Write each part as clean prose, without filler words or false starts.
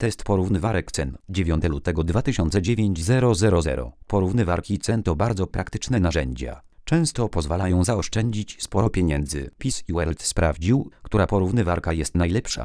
Test porównywarek cen. 9 lutego 2009 000. Porównywarki cen to bardzo praktyczne narzędzia. Często pozwalają zaoszczędzić sporo pieniędzy. PIS World sprawdził, która porównywarka jest najlepsza.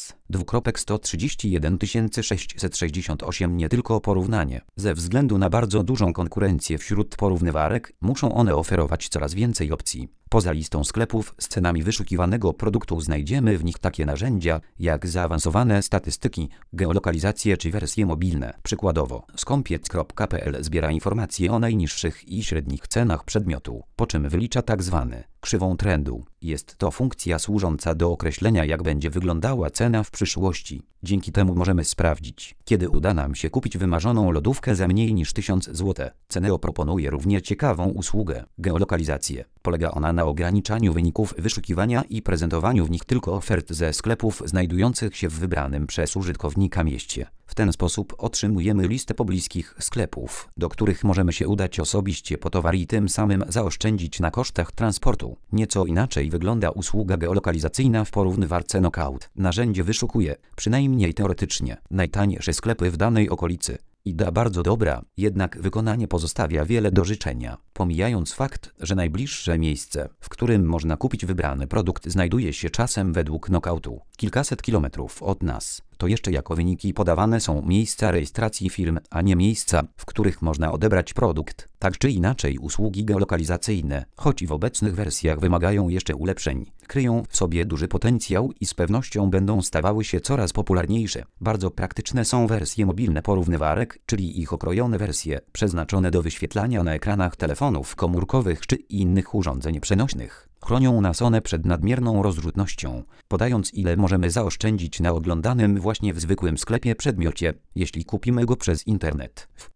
S. 131 668. Nie tylko porównanie. Ze względu na bardzo dużą konkurencję wśród porównywarek, muszą one oferować coraz więcej opcji. Poza listą sklepów z cenami wyszukiwanego produktu znajdziemy w nich takie narzędzia, jak zaawansowane statystyki, geolokalizacje czy wersje mobilne. Przykładowo, skompiec.pl zbiera informacje o najniższych i średnich cenach przedmiotu, po czym wylicza tzw. krzywą trendu. Jest to funkcja służąca do określenia, jak będzie wyglądała cena w przyszłości. Dzięki temu możemy sprawdzić, kiedy uda nam się kupić wymarzoną lodówkę za mniej niż 1000 zł. Ceneo proponuje równie ciekawą usługę – geolokalizację. Polega ona na ograniczaniu wyników wyszukiwania i prezentowaniu w nich tylko ofert ze sklepów znajdujących się w wybranym przez użytkownika mieście. W ten sposób otrzymujemy listę pobliskich sklepów, do których możemy się udać osobiście po towar i tym samym zaoszczędzić na kosztach transportu. Nieco inaczej wygląda usługa geolokalizacyjna w porównywarce Knockout. Narzędzie wyszukuje, przynajmniej teoretycznie, najtańsze sklepy w danej okolicy. Idea bardzo dobra, jednak wykonanie pozostawia wiele do życzenia. Pomijając fakt, że najbliższe miejsce, w którym można kupić wybrany produkt, znajduje się czasem według Knockoutu kilkaset kilometrów od nas, to jeszcze jako wyniki podawane są miejsca rejestracji firm, a nie miejsca, w których można odebrać produkt. Tak czy inaczej, usługi geolokalizacyjne, choć w obecnych wersjach wymagają jeszcze ulepszeń, kryją w sobie duży potencjał i z pewnością będą stawały się coraz popularniejsze. Bardzo praktyczne są wersje mobilne porównywarek, czyli ich okrojone wersje, przeznaczone do wyświetlania na ekranach telefonów komórkowych czy innych urządzeń przenośnych. Chronią nas one przed nadmierną rozrzutnością, podając, ile możemy zaoszczędzić na oglądanym właśnie w zwykłym sklepie przedmiocie, jeśli kupimy go przez internet. W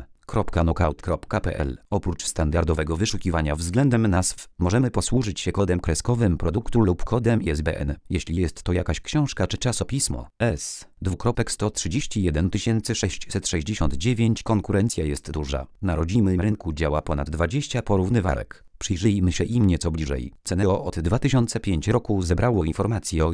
m.knockout.pl oprócz standardowego wyszukiwania względem nazw, możemy posłużyć się kodem kreskowym produktu lub kodem ISBN, jeśli jest to jakaś książka czy czasopismo. S.131 669. Konkurencja jest duża. Na rodzimym rynku działa ponad 20 porównywarek. Przyjrzyjmy się im nieco bliżej. Ceneo od 2005 roku zebrało informacje o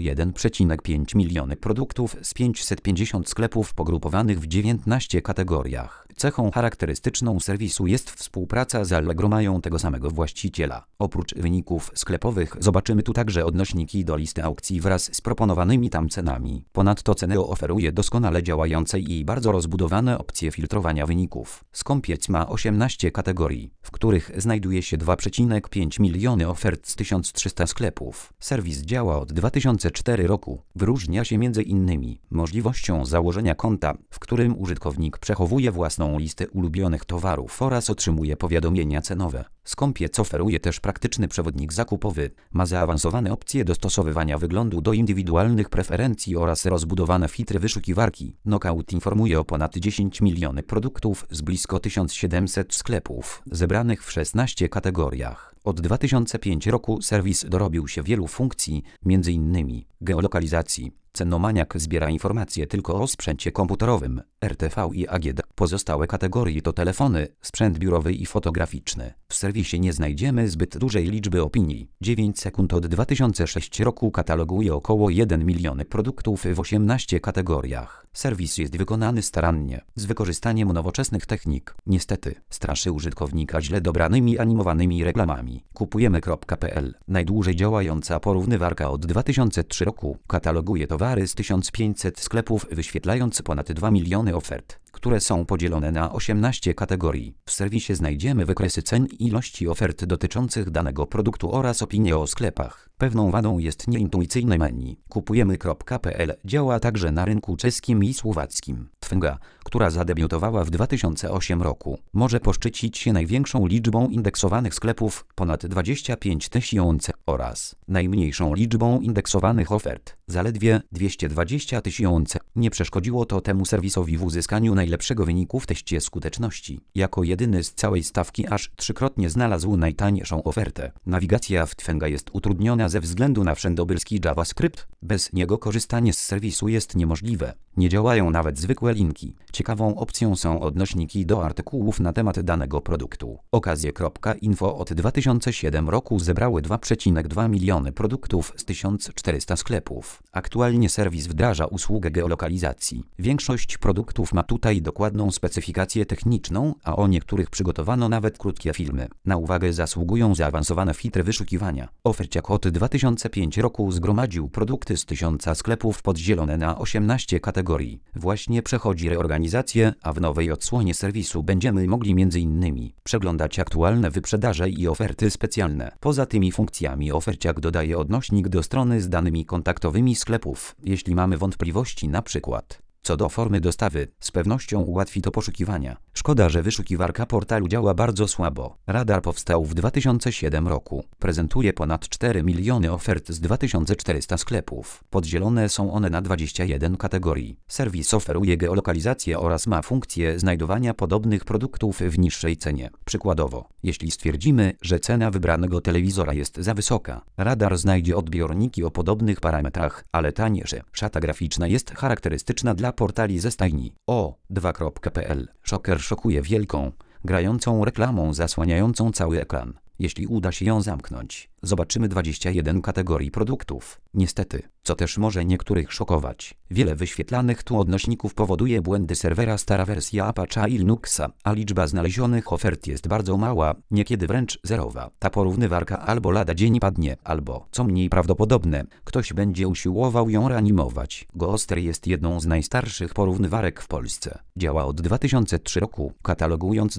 1,5 miliony produktów z 550 sklepów pogrupowanych w 19 kategoriach. Cechą charakterystyczną serwisu jest współpraca z Allegro, mają tego samego właściciela. Oprócz wyników sklepowych zobaczymy tu także odnośniki do listy aukcji wraz z proponowanymi tam cenami. Ponadto Ceneo oferuje doskonale działające i bardzo rozbudowane opcje filtrowania wyników. Skompiec ma 18 kategorii, w których znajduje się 2,5 miliony ofert z 1300 sklepów. Serwis działa od 2004 roku. Wyróżnia się m.in. możliwością założenia konta, w którym użytkownik przechowuje własną listę ulubionych towarów oraz otrzymuje powiadomienia cenowe. Skompiec oferuje też praktyczny przewodnik zakupowy, ma zaawansowane opcje dostosowywania wyglądu do indywidualnych preferencji oraz rozbudowane filtry wyszukiwarki. Knockout informuje o ponad 10 milionów produktów z blisko 1700 sklepów, zebranych w 16 kategoriach. Od 2005 roku serwis dorobił się wielu funkcji, m.in. geolokalizacji. Cenomaniak zbiera informacje tylko o sprzęcie komputerowym, RTV i AGD. Pozostałe kategorie to telefony, sprzęt biurowy i fotograficzny. W serwisie nie znajdziemy zbyt dużej liczby opinii. 9 sekund od 2006 roku kataloguje około 1 milion produktów w 18 kategoriach. Serwis jest wykonany starannie, z wykorzystaniem nowoczesnych technik. Niestety, straszy użytkownika źle dobranymi animowanymi reklamami. Kupujemy.pl, najdłużej działająca porównywarka od 2003 roku, kataloguje towary z 1500 sklepów, wyświetlając ponad 2 miliony ofert, które są podzielone na 18 kategorii. W serwisie znajdziemy wykresy cen i ilości ofert dotyczących danego produktu oraz opinie o sklepach. Pewną wadą jest nieintuicyjne menu. Kupujemy.pl działa także na rynku czeskim i słowackim. Twenga, która zadebiutowała w 2008 roku, może poszczycić się największą liczbą indeksowanych sklepów, ponad 25 000, oraz najmniejszą liczbą indeksowanych ofert, zaledwie 220 000. Nie przeszkodziło to temu serwisowi w uzyskaniu najlepszego wyniku w teście skuteczności. Jako jedyny z całej stawki aż trzykrotnie znalazł najtańszą ofertę. Nawigacja w Twenga jest utrudniona ze względu na wszędobylski JavaScript. Bez niego korzystanie z serwisu jest niemożliwe. Nie działają nawet zwykłe linki. Ciekawą opcją są odnośniki do artykułów na temat danego produktu. Okazje.info od 2007 roku zebrały 2,2 miliony produktów z 1400 sklepów. Aktualnie serwis wdraża usługę geolokalizacji. Większość produktów ma tutaj dokładną specyfikację techniczną, a o niektórych przygotowano nawet krótkie filmy. Na uwagę zasługują zaawansowane filtry wyszukiwania. Oferciak od 2005 roku zgromadził produkty z 1000 sklepów podzielone na 18 kategorii. Właśnie przechodzi reorganizację, a w nowej odsłonie serwisu będziemy mogli m.in. przeglądać aktualne wyprzedaże i oferty specjalne. Poza tymi funkcjami Oferciak dodaje odnośnik do strony z danymi kontaktowymi sklepów, jeśli mamy wątpliwości np. co do formy dostawy, z pewnością ułatwi to poszukiwania. Szkoda, że wyszukiwarka portalu działa bardzo słabo. Radar powstał w 2007 roku. Prezentuje ponad 4 miliony ofert z 2400 sklepów. Podzielone są one na 21 kategorii. Serwis oferuje geolokalizację oraz ma funkcję znajdowania podobnych produktów w niższej cenie. Przykładowo, jeśli stwierdzimy, że cena wybranego telewizora jest za wysoka, radar znajdzie odbiorniki o podobnych parametrach, ale taniejsze. Szata graficzna jest charakterystyczna dla portali ze stajni. O2.pl. Szoker szokuje wielką, grającą reklamą zasłaniającą cały ekran. Jeśli uda się ją zamknąć, zobaczymy 21 kategorii produktów. Niestety, co też może niektórych szokować, wiele wyświetlanych tu odnośników powoduje błędy serwera, stara wersja Apache i Linuxa, a liczba znalezionych ofert jest bardzo mała, niekiedy wręcz zerowa. Ta porównywarka albo lada dzień padnie, albo, co mniej prawdopodobne, ktoś będzie usiłował ją reanimować. Ghoster jest jedną z najstarszych porównywarek w Polsce. Działa od 2003 roku, katalogując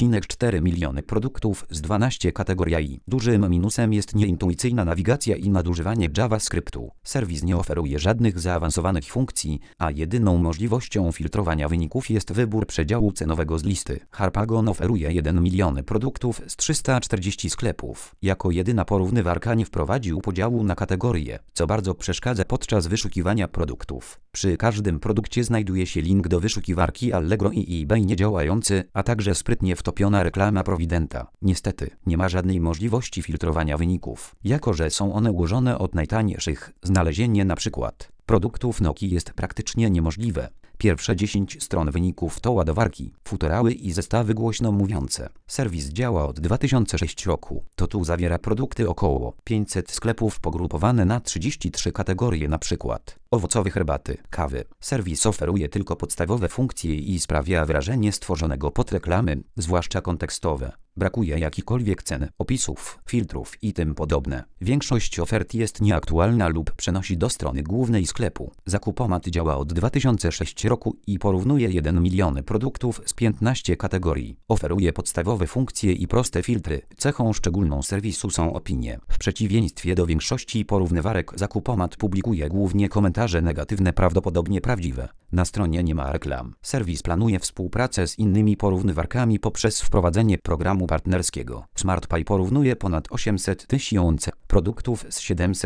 2,4 miliony produktów z 12 kategorii. Dużym minusem jest nieintuicyjna nawigacja i nadużywanie JavaScriptu. Serwis nie oferuje żadnych zaawansowanych funkcji, a jedyną możliwością filtrowania wyników jest wybór przedziału cenowego z listy. Harpagon oferuje 1 milion produktów z 340 sklepów. Jako jedyna porównywarka nie wprowadził podziału na kategorie, co bardzo przeszkadza podczas wyszukiwania produktów. Przy każdym produkcie znajduje się link do wyszukiwarki Allegro i eBay niedziałający, a także sprytnie wtopiona reklama Providenta. Niestety, nie ma żadnej możliwości filtrowania wyników. Jako że są one ułożone od najtańszych, znalezienie np. produktów Nokii jest praktycznie niemożliwe. Pierwsze 10 stron wyników to ładowarki, futerały i zestawy głośno mówiące. Serwis działa od 2006 roku. To tu zawiera produkty około 500 sklepów pogrupowane na 33 kategorie, np. owocowe herbaty, kawy. Serwis oferuje tylko podstawowe funkcje i sprawia wrażenie stworzonego pod reklamy, zwłaszcza kontekstowe. Brakuje jakichkolwiek cen, opisów, filtrów i tym podobne. Większość ofert jest nieaktualna lub przenosi do strony głównej sklepu. Zakupomat działa od 2006 roku i porównuje 1 milion produktów z 15 kategorii. Oferuje podstawowe funkcje i proste filtry. Cechą szczególną serwisu są opinie. W przeciwieństwie do większości porównywarek Zakupomat publikuje głównie komentarze negatywne, prawdopodobnie prawdziwe. Na stronie nie ma reklam. Serwis planuje współpracę z innymi porównywarkami poprzez wprowadzenie programu partnerskiego. SmartPy porównuje ponad 800 tysięcy produktów z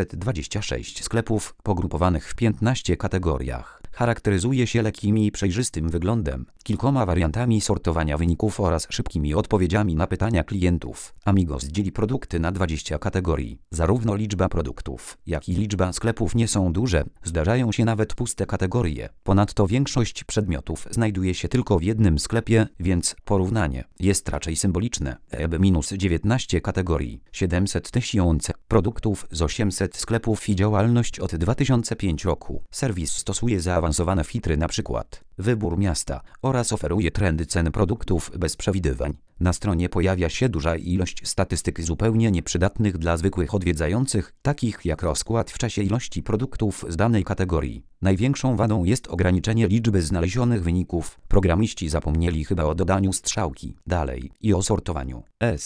726 sklepów pogrupowanych w 15 kategoriach. Charakteryzuje się lekkim i przejrzystym wyglądem, kilkoma wariantami sortowania wyników oraz szybkimi odpowiedziami na pytania klientów. Amigos dzieli produkty na 20 kategorii. Zarówno liczba produktów, jak i liczba sklepów nie są duże, zdarzają się nawet puste kategorie. Ponadto większość przedmiotów znajduje się tylko w jednym sklepie, więc porównanie jest raczej symboliczne. -19 kategorii, 700 tysięcy produktów z 800 sklepów i działalność od 2005 roku. Serwis stosuje zaawansowane filtry, np. wybór miasta, oraz oferuje trendy cen produktów bez przewidywań. Na stronie pojawia się duża ilość statystyk zupełnie nieprzydatnych dla zwykłych odwiedzających, takich jak rozkład w czasie ilości produktów z danej kategorii. Największą wadą jest ograniczenie liczby znalezionych wyników. Programiści zapomnieli chyba o dodaniu strzałki dalej i o sortowaniu.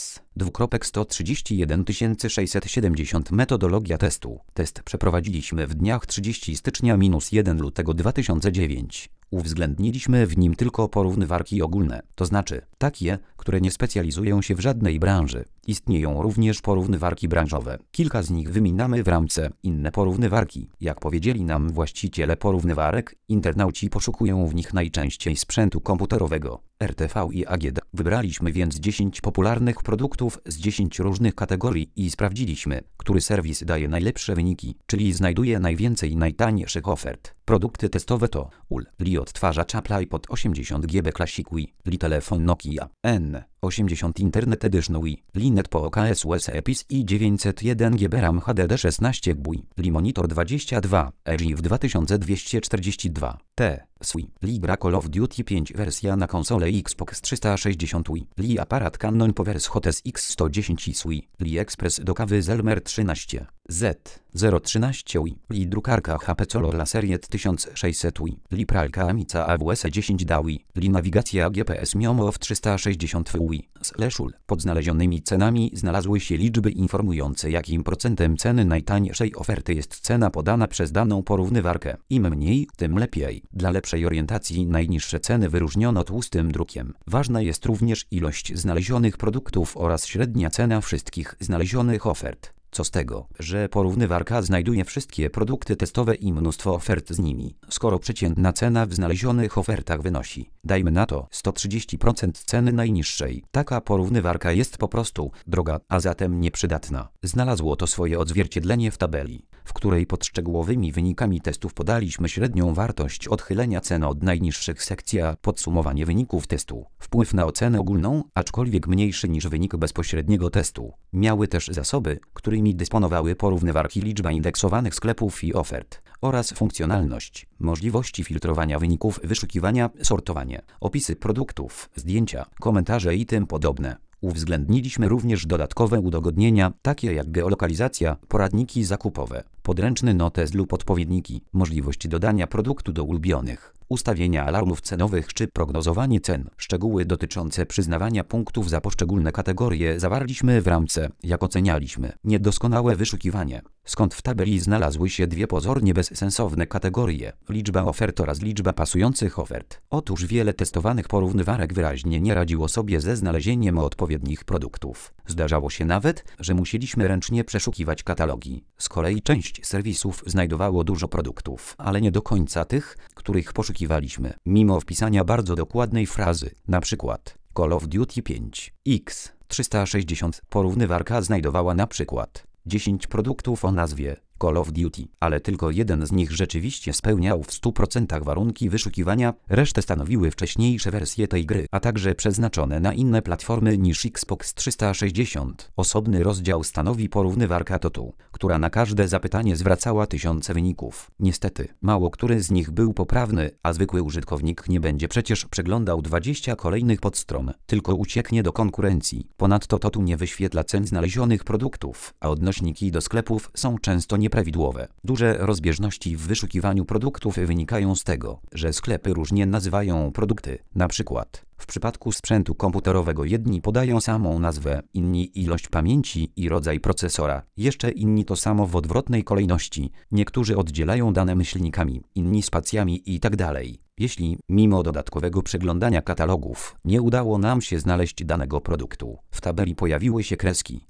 S.131 670 Metodologia testu. Test przeprowadziliśmy w dniach 30 stycznia-1 lutego 2009. Uwzględniliśmy w nim tylko porównywarki ogólne, to znaczy takie, które nie specjalizują się w żadnej branży. Istnieją również porównywarki branżowe. Kilka z nich wymieniamy w ramce inne porównywarki. Jak powiedzieli nam właściciele porównywarek, internauci poszukują w nich najczęściej sprzętu komputerowego. RTV i AGD. Wybraliśmy więc 10 popularnych produktów z 10 różnych kategorii i sprawdziliśmy, który serwis daje najlepsze wyniki, czyli znajduje najwięcej najtańszych ofert. Produkty testowe to Li odtwarzacz Apple iPod 80 GB Classic Wii, Li telefon Nokia N80 Internet Edition Wii, Li Netpo OKS USB i 901 GB RAM HDD 16 GB, Li monitor 22 EGF 2242 T Wii, Li gra Call of Duty 5 wersja na konsolę Xbox 360 Wii, Li aparat Canon PowerS HotS X110 Wii, Li ekspres do kawy Zelmer 13 Z013 Wii, Li drukarka HP Color Serie 1600 Wii, Li pralka Amica AWS 10 Wii, Li nawigacja GPS Miomo w 360 Wii. /ul. Pod znalezionymi cenami znalazły się liczby informujące, jakim procentem ceny najtańszej oferty jest cena podana przez daną porównywarkę. Im mniej, tym lepiej. Dla lepszej orientacji najniższe ceny wyróżniono tłustym drukiem. Ważna jest również ilość znalezionych produktów oraz średnia cena wszystkich znalezionych ofert. Co z tego, że porównywarka znajduje wszystkie produkty testowe i mnóstwo ofert z nimi, skoro przeciętna cena w znalezionych ofertach wynosi, dajmy na to, 130% ceny najniższej. Taka porównywarka jest po prostu droga, a zatem nieprzydatna. Znalazło to swoje odzwierciedlenie w tabeli, w której pod szczegółowymi wynikami testów podaliśmy średnią wartość odchylenia ceny od najniższych sekcja podsumowanie wyników testu. Wpływ na ocenę ogólną, aczkolwiek mniejszy niż wynik bezpośredniego testu. Miały też zasoby, którymi dysponowały porównywarki, liczba indeksowanych sklepów i ofert oraz funkcjonalność, możliwości filtrowania wyników, wyszukiwania, sortowanie, opisy produktów, zdjęcia, komentarze i tym podobne. Uwzględniliśmy również dodatkowe udogodnienia, takie jak geolokalizacja, poradniki zakupowe, podręczny notes lub odpowiedniki, możliwość dodania produktu do ulubionych, ustawienia alarmów cenowych czy prognozowanie cen. Szczegóły dotyczące przyznawania punktów za poszczególne kategorie zawarliśmy w ramce, jak ocenialiśmy, niedoskonałe wyszukiwanie, skąd w tabeli znalazły się dwie pozornie bezsensowne kategorie, liczba ofert oraz liczba pasujących ofert. Otóż wiele testowanych porównywarek wyraźnie nie radziło sobie ze znalezieniem odpowiednich produktów. Zdarzało się nawet, że musieliśmy ręcznie przeszukiwać katalogi. Z kolei część serwisów znajdowało dużo produktów, ale nie do końca tych, których poszukiwaliśmy, mimo wpisania bardzo dokładnej frazy, na przykład Call of Duty 5 X 360. Porównywarka znajdowała na przykład 10 produktów o nazwie Call of Duty, ale tylko jeden z nich rzeczywiście spełniał w 100% warunki wyszukiwania, resztę stanowiły wcześniejsze wersje tej gry, a także przeznaczone na inne platformy niż Xbox 360. Osobny rozdział stanowi porównywarka Totu, która na każde zapytanie zwracała tysiące wyników. Niestety, mało który z nich był poprawny, a zwykły użytkownik nie będzie przecież przeglądał 20 kolejnych podstron, tylko ucieknie do konkurencji. Ponadto Totu nie wyświetla cen znalezionych produktów, a odnośniki do sklepów są często nieprawidłowe. Duże rozbieżności w wyszukiwaniu produktów wynikają z tego, że sklepy różnie nazywają produkty. Na przykład, w przypadku sprzętu komputerowego jedni podają samą nazwę, inni ilość pamięci i rodzaj procesora, jeszcze inni to samo w odwrotnej kolejności, niektórzy oddzielają dane myślnikami, inni spacjami itd. Jeśli, mimo dodatkowego przeglądania katalogów, nie udało nam się znaleźć danego produktu, w tabeli pojawiły się kreski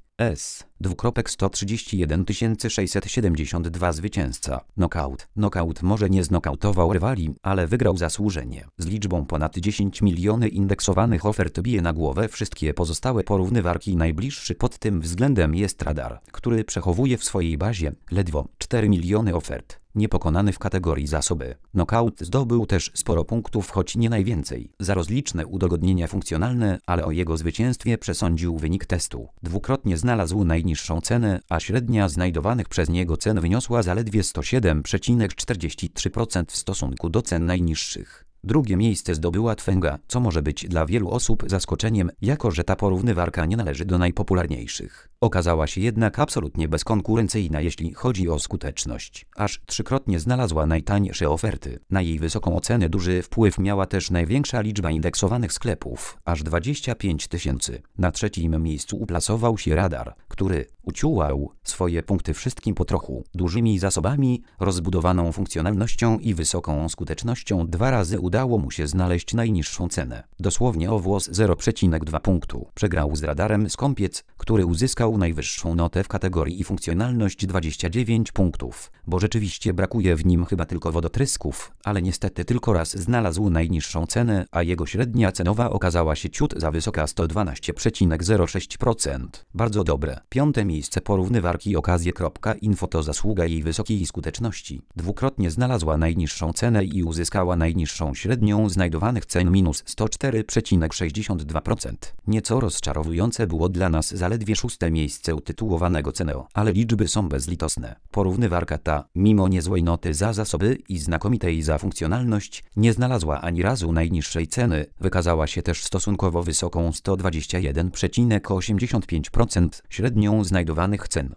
S:131 672 zwycięzca. Knockout może nie znokautował rywali, ale wygrał zasłużenie. Z liczbą ponad 10 miliony indeksowanych ofert bije na głowę wszystkie pozostałe porównywarki. Najbliższy pod tym względem jest Radar, który przechowuje w swojej bazie ledwo 4 miliony ofert. Niepokonany w kategorii zasoby. Knockout zdobył też sporo punktów, choć nie najwięcej, za rozliczne udogodnienia funkcjonalne, ale o jego zwycięstwie przesądził wynik testu. Dwukrotnie znalazł najniższą cenę, a średnia znajdowanych przez niego cen wyniosła zaledwie 107,43% w stosunku do cen najniższych. Drugie miejsce zdobyła Twanga, co może być dla wielu osób zaskoczeniem, jako że ta porównywarka nie należy do najpopularniejszych. Okazała się jednak absolutnie bezkonkurencyjna, jeśli chodzi o skuteczność. Aż trzykrotnie znalazła najtańsze oferty. Na jej wysoką ocenę duży wpływ miała też największa liczba indeksowanych sklepów, aż 25 000. Na trzecim miejscu uplasował się Radar, który uciułał swoje punkty wszystkim po trochu. Dużymi zasobami, rozbudowaną funkcjonalnością i wysoką skutecznością 2 razy udało mu się znaleźć najniższą cenę. Dosłownie o włos 0,2 punktu. Przegrał z radarem Skąpiec, który uzyskał najwyższą notę w kategorii funkcjonalność 29 punktów, bo rzeczywiście brakuje w nim chyba tylko wodotrysków, ale niestety tylko raz znalazł najniższą cenę, a jego średnia cenowa okazała się ciut za wysoka 112,06%. Bardzo dobre. 5. miejsce porównywarki Okazje.info to zasługa jej wysokiej skuteczności. Dwukrotnie znalazła najniższą cenę i uzyskała najniższą średnią znajdowanych cen minus 104,62%. Nieco rozczarowujące było dla nas zaledwie 6. miejsce utytułowanego Ceneo, ale liczby są bezlitosne. Porównywarka ta, mimo niezłej noty za zasoby i znakomitej za funkcjonalność, nie znalazła ani razu najniższej ceny. Wykazała się też stosunkowo wysoką 121,85% średnią znajdowanych cen.